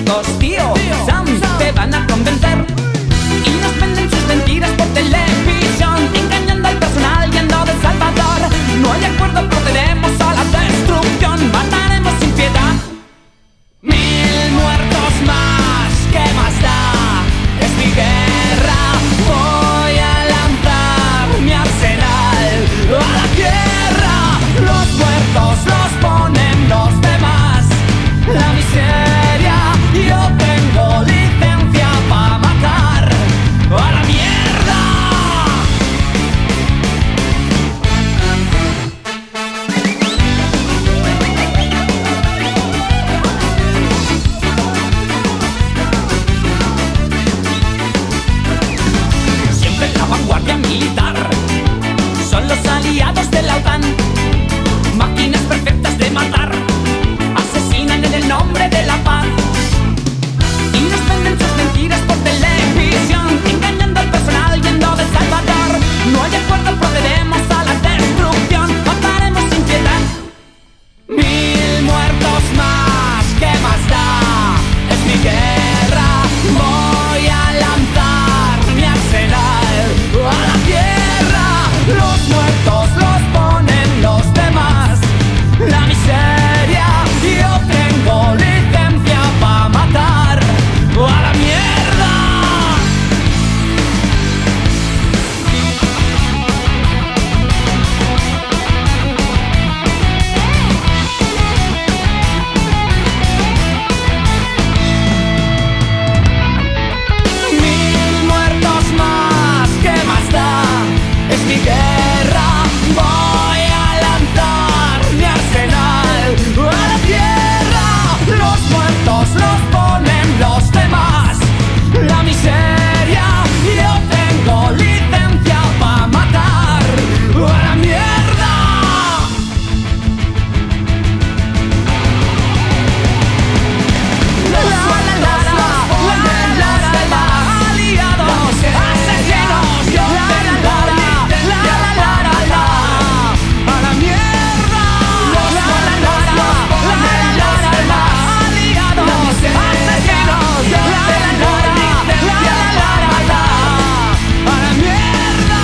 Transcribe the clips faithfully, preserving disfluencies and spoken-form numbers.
muertos, tío, Sam, te van a convencer. Y nos venden sus mentiras por televisión, engañando al personal yendo de Salvador. No hay acuerdo, procederemos a la destrucción, mataremos sin piedad. Mil muertos más, ¿qué más da? Es mi guerra, voy a lanzar mi arsenal a la tierra. Los muertos los ponen los demás. La miseria, yo tengo licencia para matar a la mierda. Siempre la vanguardia militar son los aliados de la OTAN. Máquinas perfectas de matar, asesinan en el nombre de la paz. Y nos venden sus mentiras por televisión, engañando al personal yendo de Salvador. No hay acuerdo, procederemos a la destrucción, mataremos sin piedad. Mil muertos más, ¿qué más da? Es mi guerra, voy a lanzar mi arsenal a la tierra. Los muertos los ponen los demás. La miseria, yo tengo licencia para matar a la mierda. Mil muertos más, ¿qué más da? Es mi guerra, voy a lanzar mi arsenal a la tierra. Los muertos los ponen los demás. La miseria, yo tengo licencia para matar a la mierda. Los muertos los ponen los demás. Aliados, asesinos, yo tengo licencia para matar a la mierda. Los muertos los ponen los demás. Aliados, asesinos, yo tengo licencia para matar a la mierda.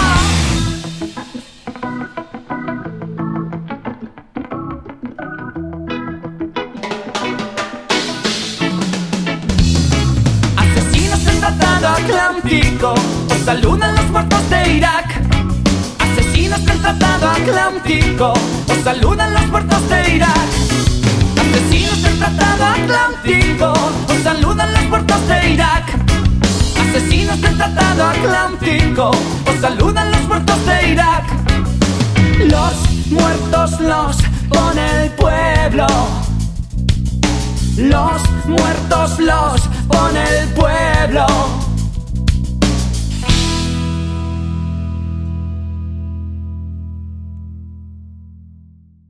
Asesinos del Tratado Atlántico, os saludan los muertos de Irak. Asesinos del Tratado Atlántico, os saludan los muertos de Irak. Asesinos del Tratado Atlántico, os saludan los muertos de Irak. Asesinos del Tratado Atlántico, os saludan los muertos de Irak. Los muertos los pone el pueblo. Los muertos los pone el pueblo.